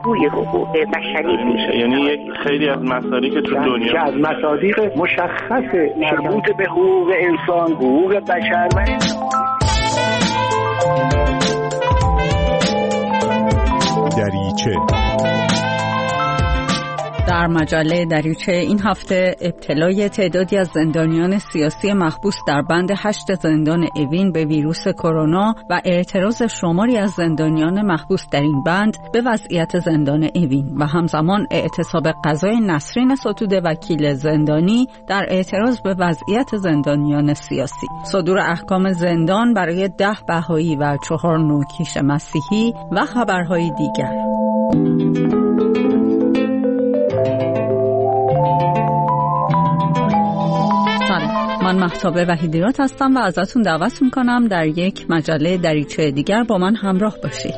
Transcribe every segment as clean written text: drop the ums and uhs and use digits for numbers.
بازگوی حقوق بشری میشه. یعنی یک خیلی از مسائلی که تو دنیا که از مصادیق مشخص مربوط به حقوق انسان، حقوق بشر و دریچه. در مجله دریچه این هفته ابتلای تعدادی از زندانیان سیاسی محبوس در بند 8 زندان اوین به ویروس کرونا و اعتراض شماری از زندانیان محبوس در این بند به وضعیت زندان اوین و همزمان اعتصاب قضای نسرین ستوده وکیل زندانی در اعتراض به وضعیت زندانیان سیاسی. صدور احکام زندان برای 10 بهایی و 4 نوکیش مسیحی و خبرهای دیگر. من مهتاب وحیدیرات هستم و ازتون دعوت میکنم در یک مجله دریچه دیگر با من همراه باشید.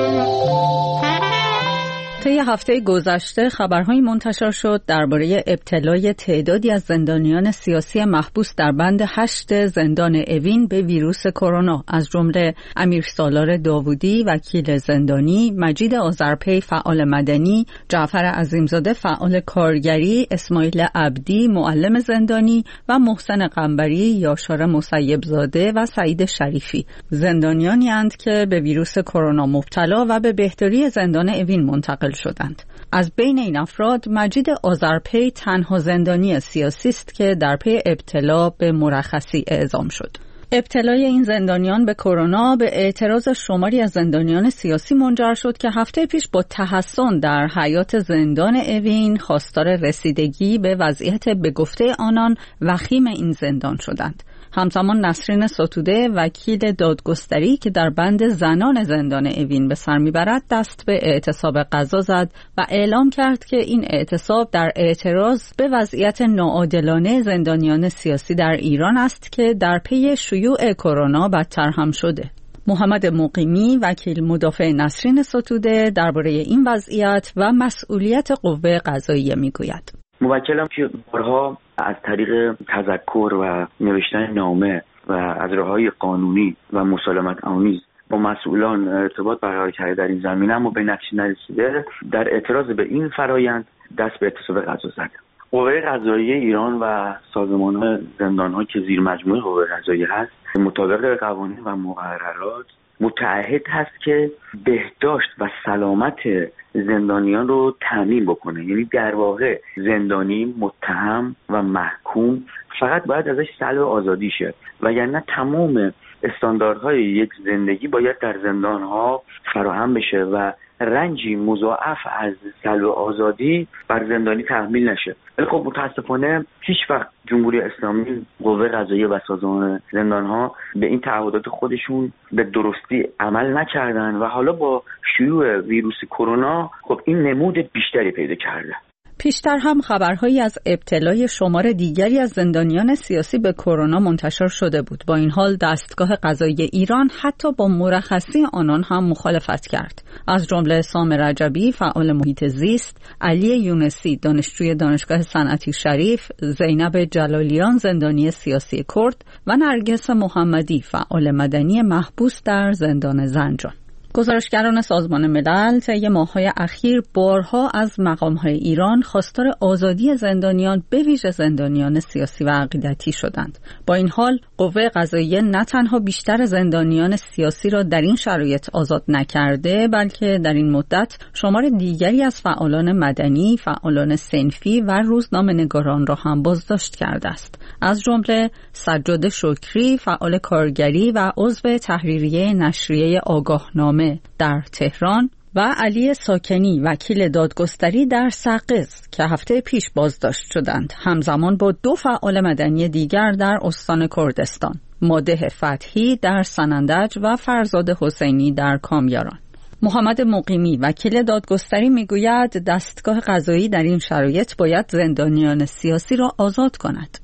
طی هفته گذشته خبرهایی منتشر شد درباره ابتلای تعدادی از زندانیان سیاسی محبوس در بند 8 زندان اوین به ویروس کرونا، از جمله امیر سالار داوودی وکیل زندانی، مجید آذرپی فعال مدنی، جعفر عظیمزاده فعال کارگری، اسماعیل عبدی معلم زندانی و محسن قنبری، یاشار مسیبزاده و سعید شریفی. زندانیانی اند که به ویروس کرونا مبتلا و به بهداری زندان اوین منتقل شدند. از بین این افراد مجید آذرپی تنها زندانی سیاسی است که در پی ابتلا به مرخصی اعزام شد. ابتلای این زندانیان به کرونا به اعتراض شماری از زندانیان سیاسی منجر شد که هفته پیش با تحسن در حیات زندان اوین خواستار رسیدگی به وضعیت به گفته آنان وخیم این زندان شدند. همزمان نسرین ستوده وکیل دادگستری که در بند زنان زندان اوین به سر میبرد دست به اعتصاب قضا زد و اعلام کرد که این اعتصاب در اعتراض به وضعیت ناعادلانه زندانیان سیاسی در ایران است که در پی شیوع کرونا بدتر هم شده. محمد مقیمی وکیل مدافع نسرین ستوده درباره این وضعیت و مسئولیت قوه قضاییه میگوید. موکلم که بارها از طریق تذکر و نوشتن نامه و از راه‌های قانونی و مسالمت آمیز با مسئولان ارتباط برقرار کرده در این زمینه، اما به نتیجه نرسیده در اعتراض به این فرایند دست به اعتصاب قضا زد. قوه قضاییه ایران و سازمان زندان‌ها که زیر مجموعه قوه قضاییه هست، مطابق قوانین و مقررات متعهد هست که بهداشت و سلامت زندانیان رو تامین بکنه. یعنی در واقع زندانی متهم و محکوم فقط باید ازش سلب آزادی شه، وگرنه تمام استانداردهای یک زندگی باید در زندانها فراهم بشه و رنجی مضاعف از سلب آزادی بر زندانی تحمیل نشه. ولی خب متاسفانه هیچ وقت جمهوری اسلامی، قوه قضاییه و سازمان زندانها به این تعهدات خودشون به درستی عمل نکردن و حالا با شیوع ویروس کرونا خب این نمود بیشتری پیدا کرده. پیشتر هم خبرهایی از ابتلای شمار دیگری از زندانیان سیاسی به کرونا منتشر شده بود. با این حال دستگاه قضایی ایران حتی با مرخصی آنان هم مخالفت کرد. از جمله سام رجبی فعال محیط زیست، علی یونسی دانشجوی دانشگاه صنعتی شریف، زینب جلالیان زندانی سیاسی کرد و نرگس محمدی فعال مدنی محبوس در زندان زنجان. گزارشگران سازمان ملل طی ماه‌های اخیر بارها از مقام‌های ایران خواستار آزادی زندانیان به ویژه زندانیان سیاسی و عقیدتی شدند. با این حال قوه قضاییه نه تنها بیشتر زندانیان سیاسی را در این شرایط آزاد نکرده، بلکه در این مدت شمار دیگری از فعالان مدنی، فعالان صنفی و روزنامه‌نگاران را هم بازداشت کرده است. از جمله سجاد شکری فعال کارگری و عضو تحریریه نشریه آگاهنامه در تهران و علی ساکنی وکیل دادگستری در سقز که هفته پیش بازداشت شدند، همزمان با 2 فعال مدنی دیگر در استان کردستان، ماده فتحی در سنندج و فرزاد حسینی در کامیاران. محمد مقیمی وکیل دادگستری میگوید دستگاه قضایی در این شرایط باید زندانیان سیاسی را آزاد کند.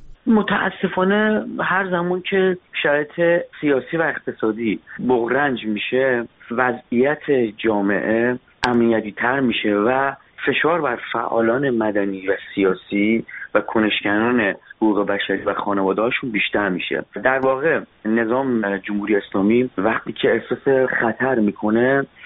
متاسفانه هر زمان که شرایط سیاسی و اقتصادی بغرنج میشه، وضعیت جامعه امنیتی تر میشه و فشار بر فعالان مدنی و سیاسی و کنشگران حقوق بشری و خانواده‌هاشون بیشتر میشه. در واقع نظام جمهوری اسلامی وقتی که احساس خطر میکنه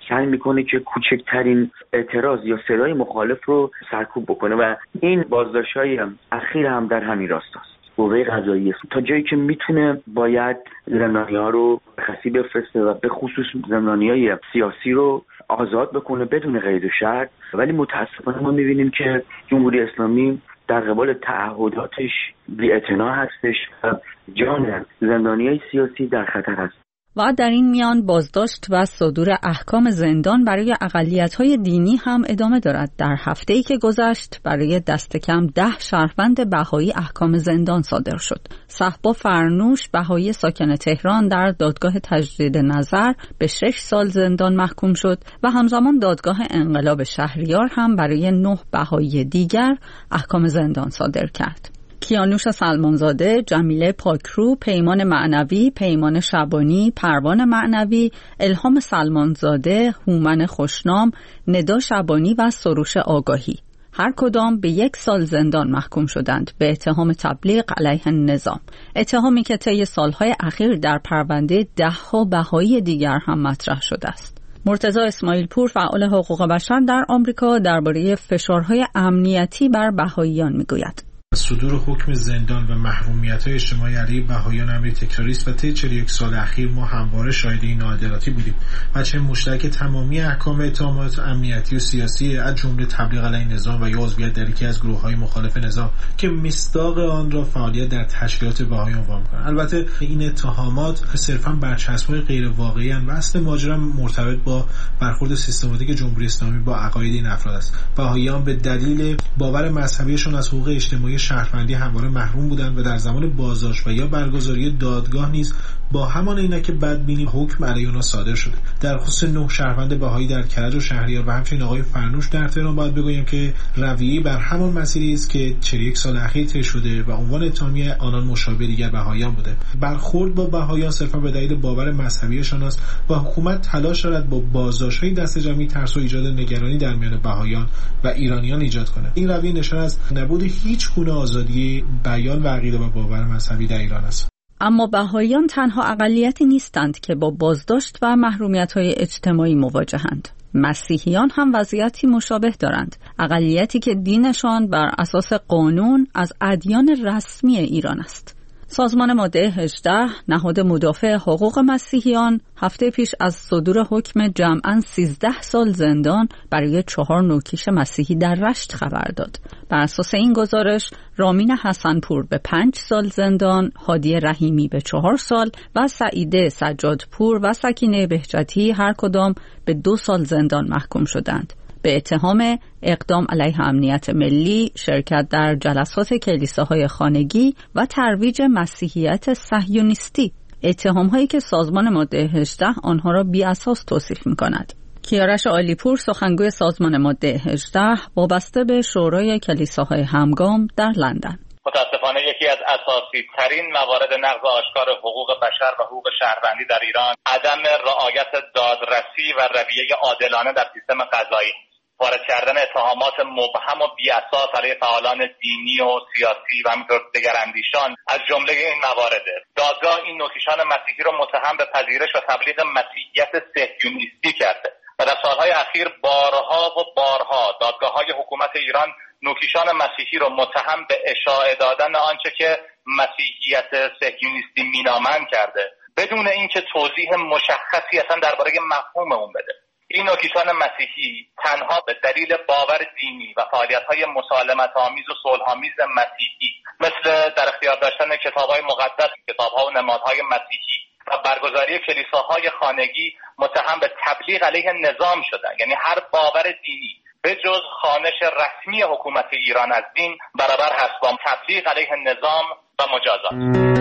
سعی میکنه که کوچکترین اعتراض یا صدای مخالف رو سرکوب بکنه و این بازداشت‌های اخیر هم در همین راستاست. قوه قضاییه تا جایی که میتونه باید زندانی‌ها رو خسی بفرسته و به خصوص زندانی‌های سیاسی رو آزاد بکنه بدون قید و شرط، ولی متاسفانه ما میبینیم که جمهوری اسلامی در قبال تعهداتش بی‌اعتنا هستش و جان زندانی‌های سیاسی در خطر هست. و در این میان بازداشت و صدور احکام زندان برای اقلیت‌های دینی هم ادامه دارد. در هفته‌ای که گذشت برای دست کم 10 شهروند بهایی احکام زندان صادر شد. صهبا فرنوش بهایی ساکن تهران در دادگاه تجدید نظر به 6 سال زندان محکوم شد و همزمان دادگاه انقلاب شهریار هم برای 9 بهایی دیگر احکام زندان صادر کرد. کیانوش سلمانزاده، جمیله پاکرو، پیمان معنوی، پیمان شبانی، پروان معنوی، الهام سلمانزاده، هومن خوشنام، ندا شبانی و سروش آگاهی هر کدام به 1 سال زندان محکوم شدند به اتهام تبلیغ علیه النظام، اتهامی که طی سالهای اخیر در پرونده 10 بهایی دیگر هم مطرح شده است. مرتضی اسماعیل پور، فعال حقوق بشر در آمریکا، درباره فشارهای امنیتی بر بهاییان میگوید. صدور حکم زندان و محرومیت‌های اجتماعی علیه بهاییان امری تکراری است و طی 41 سال اخیر ما همواره شاهد این ناعدالتی بودیم. بچه مشترک تمامی احکام اتهامات امنیتی و سیاسی از جمله تبلیغ علیه نظام و یا عضویت در یکی از گروه‌های مخالف نظام که مصداق آن را فعالیت در تشکیلات بهاییان عنوان می‌کنند. البته این اتهامات صرفاً برچسب‌های غیر واقعی اند و اصل ماجرا مرتبط با برخورد سیستماتیک جمهوری اسلامی با عقاید این افراد است. بهاییان به دلیل باور مذهبیشان از حقوق اجتماعی شهروندی همواره محروم بودند و در زمان بازداشت و یا برگزاری دادگاه نیز با همان عینک بدبینی حکم علیه آنها صادر شده. در خصوص 9 شهروند بهایی در کرج و شهریار و همچنین آقای فرنوش در تهران باید بگویم که رویه بر همان مسیری است که 41 سال اخیر طی شده و عنوان اتهامی آنان مشابه دیگر بهاییان بوده. برخورد با بهاییان صرفا به دلیل باور مذهبیشان است و حکومت تلاش دارد با بازداشت‌های دست جمعی ترس و ایجاد نگرانی در میان بهاییان و ایرانیان ایجاد کند. این رویه نشان از نبود هیچ گونه آزادی بیان و عقیده و باور مذهبی در ایران است. اما بهاییان تنها اقلیتی نیستند که با بازداشت و محرومیت‌های اجتماعی مواجهند. مسیحیان هم وضعیتی مشابه دارند. اقلیتی که دینشان بر اساس قانون از ادیان رسمی ایران است. سازمان ماده 18 نهاد مدافع حقوق مسیحیان هفته پیش از صدور حکم جمعاً 13 سال زندان برای 4 نوکیش مسیحی در رشت خبر داد. بر اساس این گزارش رامین حسنپور به 5 سال زندان، هادی رحیمی به 4 سال و سعیده سجادپور و سکینه بهجتی هر کدام به 2 سال زندان محکوم شدند به اتهام اقدام علیه امنیت ملی، شرکت در جلسات کلیساهای خانگی و ترویج مسیحیت صهیونیستی، اتهام‌هایی که سازمان ماده 18 آنها را بی‌اساس توصیف می‌کند. کیارش عالیپور، سخنگوی سازمان ماده 18 وابسته به شورای کلیساهای همگام در لندن: متاسفانه یکی از اساسی ترین موارد نقض آشکار حقوق بشر و حقوق شهروندی در ایران عدم رعایت دادرسی و رویه عادلانه در سیستم قضایی، وارد کردن اتهامات مبهم و بی‌اساس علیه فعالان دینی و سیاسی و همینطور دگراندیشان از جمله این موارده. دادگاه این نوکیشان مسیحی را متهم به پذیرش و تبلیغ مسیحیت صهیونیستی کرده و در سالهای اخیر بارها و بارها دادگاه‌های حکومت ایران نوکیشان مسیحی را متهم به اشاعه دادن آنچه که مسیحیت صهیونیستی مینامند کرده بدون اینکه توضیح مشخصی اصلا درباره مفهوم اون بده. این نوکیشان مسیحی تنها به دلیل باور دینی و فعالیت‌های مسالمت‌آمیز و صلح‌آمیز مسیحی مثل در اختیار داشتن کتاب‌های مقدس، کتاب‌ها و نمادهای مسیحی و برگزاری کلیساهای خانگی متهم به تبلیغ علیه نظام شدن. یعنی هر باور دینی به جز خوانش رسمی حکومت ایران از دین برابر هست با تبلیغ علیه نظام و مجازات.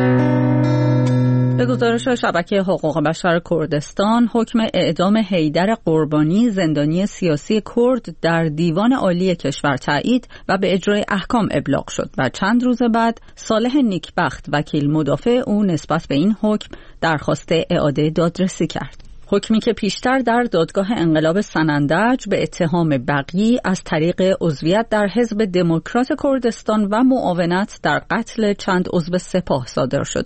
به گزارش شبکه حقوق بشر کردستان، حکم اعدام حیدر قربانی زندانی سیاسی کرد در دیوان عالی کشور تایید و به اجرای احکام ابلاغ شد و چند روز بعد صالح نیکبخت وکیل مدافع او نسبت به این حکم درخواست اعاده دادرسی کرد. حکمی که پیشتر در دادگاه انقلاب سنندج به اتهام بغی از طریق عضویت در حزب دموکرات کردستان و معاونت در قتل چند عضو سپاه صادر شده بود.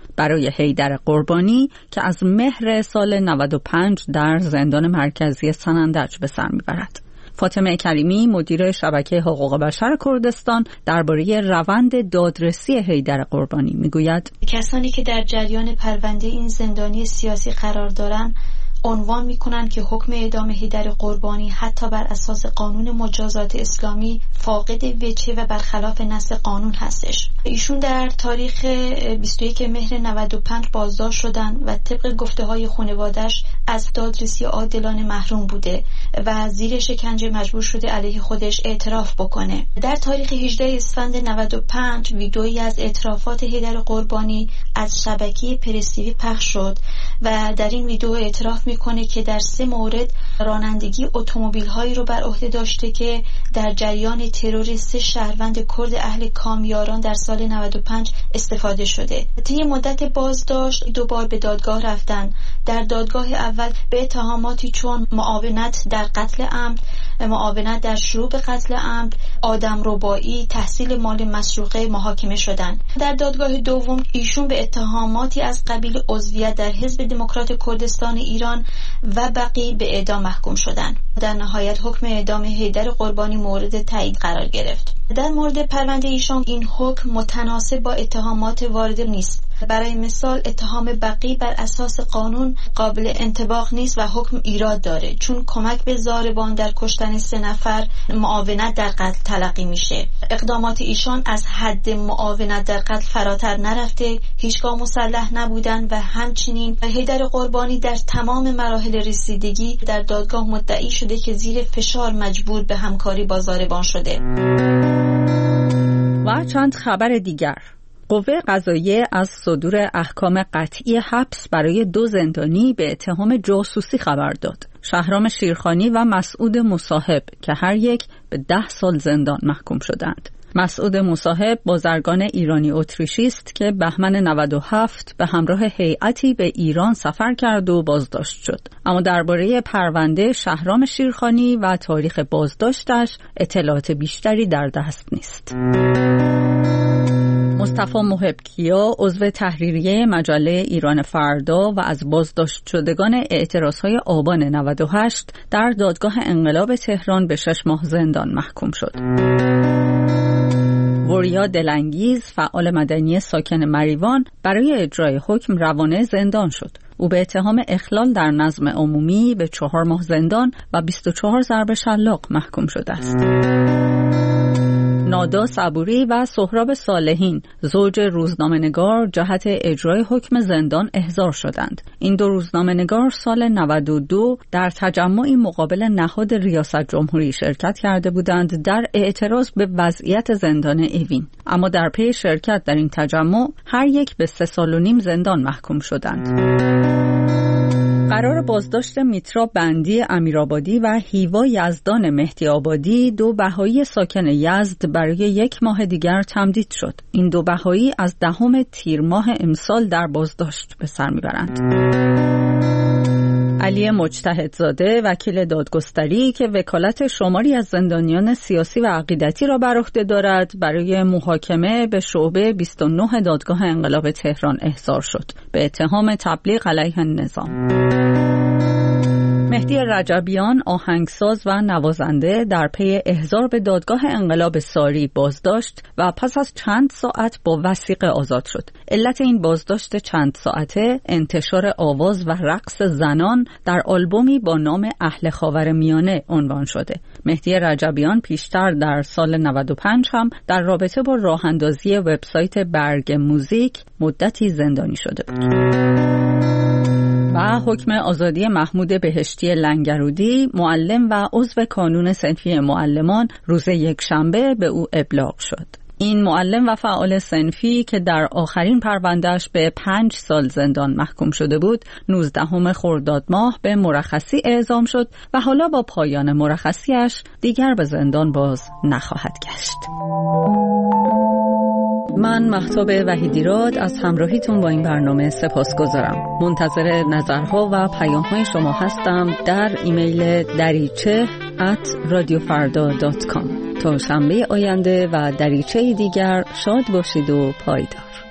برای حیدر قربانی که از مهر سال 95 در زندان مرکزی سنندج به سر میبرد. فاطمه کریمی مدیر شبکه حقوق بشر کردستان درباره روند دادرسی حیدر قربانی میگوید: کسانی که در جریان پرونده این زندانی سیاسی قرار دارند عنوان میکنن که حکم اعدام حیدر قربانی حتی بر اساس قانون مجازات اسلامی فاقد وجه و برخلاف نص قانون هستش. ایشون در تاریخ 21 مهر 95 بازداشت شدن و طبق گفته های خانواده‌اش از دادرسی عادلانه محروم بوده و زیر شکنجه مجبور شده علیه خودش اعتراف بکنه. در تاریخ 18 اسفند 95 ویدئویی از اعترافات حیدر قربانی از شبکه پرسیوی پخش شد و در این ویدئو اعتراف میکنه که در 3 مورد رانندگی اتومبیل‌هایی رو بر عهده داشته که در جریان ترور 3 شهروند کرد اهل کامیاران در سال 95 استفاده شده. طی مدت بازداشت 2 بار به دادگاه رفتن. در دادگاه اول به اتهاماتی چون معاونت در قتل عمد، معاونت در شروع به قتل عمد، آدمربایی، تحصیل مال مسروقه محاکمه شدند. در دادگاه دوم ایشون به اتهاماتی از قبیل عضویت در حزب دموکرات کردستان ایران و بقیه به اعدام محکوم شدند. در نهایت حکم اعدام حیدر قربانی مورد تایید قرار گرفت. در مورد پرونده ایشان این حکم متناسب با اتهامات وارد نیست. برای مثال اتهام بقیه بر اساس قانون قابل انطباق نیست و حکم ایراد داره، چون کمک به ضاربان در کشتن 3 نفر معاونت در قتل تلقی میشه. اقدامات ایشان از حد معاونت در قتل فراتر نرفته، هیچگاه مسلح نبودن و همچنین حیدر قربانی در تمام مراحل رسیدگی در دادگاه مدعی شده که زیر فشار مجبور به همکاری با ضاربان شده. و چند خبر دیگر: قوه قضاییه از صدور احکام قطعی حبس برای 2 زندانی به اتهام جاسوسی خبر داد. شهرام شیرخانی و مسعود مصاحب که هر یک به 10 سال زندان محکوم شدند. مسعود مصاحب بازرگان ایرانی اتریشی است که بهمن 97 به همراه هیئتی به ایران سفر کرد و بازداشت شد. اما درباره پرونده شهرام شیرخانی و تاریخ بازداشتش اطلاعات بیشتری در دست نیست. مصطفی محبکیا عضو تحریریه مجله ایران فردا و از بازداشت شدگان اعتراضهای آبان 98 در دادگاه انقلاب تهران به 6 ماه زندان محکوم شد. وریا دلانگیز فعال مدنی ساکن مریوان برای اجرای حکم روانه زندان شد. او به اتهام اخلال در نظم عمومی به 4 ماه زندان و 24 ضرب شلاق محکوم شده است. نادا صبوری و سهراب صالحین زوج روزنامه‌نگار جهت اجرای حکم زندان احضار شدند. این 2 روزنامه‌نگار سال 92 در تجمعی مقابل نهاد ریاست جمهوری شرکت کرده بودند در اعتراض به وضعیت زندان اوین، اما در پی شرکت در این تجمع هر یک به 3 سال و نیم زندان محکوم شدند. قرار بازداشت میترا بندی امیرآبادی و هیوا یزدان مهدی آبادی 2 بهایی ساکن یزد برای 1 ماه دیگر تمدید شد. این 2 بهایی از 10 تیر ماه امسال در بازداشت به سر میبرند. علی مجتهدزاده وکیل دادگستری که وکالت شماری از زندانیان سیاسی و عقیدتی را بر عهده دارد برای محاکمه به شعبه 29 دادگاه انقلاب تهران احضار شد به اتهام تبلیغ علیه النظام. مهدی رجبیان آهنگساز و نوازنده در پی احضار به دادگاه انقلاب ساری بازداشت و پس از چند ساعت با وثیقه آزاد شد. علت این بازداشت چند ساعته انتشار آواز و رقص زنان در آلبومی با نام اهل خاورمیانه عنوان شده. مهدی رجبیان پیشتر در سال 95 هم در رابطه با راه اندازی وبسایت برگ موزیک مدتی زندانی شده بود. و حکم آزادی محمود بهشتی لنگرودی معلم و عضو کانون صنفی معلمان روز یکشنبه به او ابلاغ شد. این معلم و فعال صنفی که در آخرین پروندهش به 5 سال زندان محکوم شده بود 19 خرداد ماه به مرخصی اعزام شد و حالا با پایان مرخصیش دیگر به زندان باز نخواهد گشت. من مهتاب وحیدیراد از همراهیتون با این برنامه سپاسگزارم. منتظر نظرها و پیام‌های شما هستم در ایمیل dariche@radiofarda.com. تا شنبه آینده و دریچه دیگر شاد باشید و پایدار.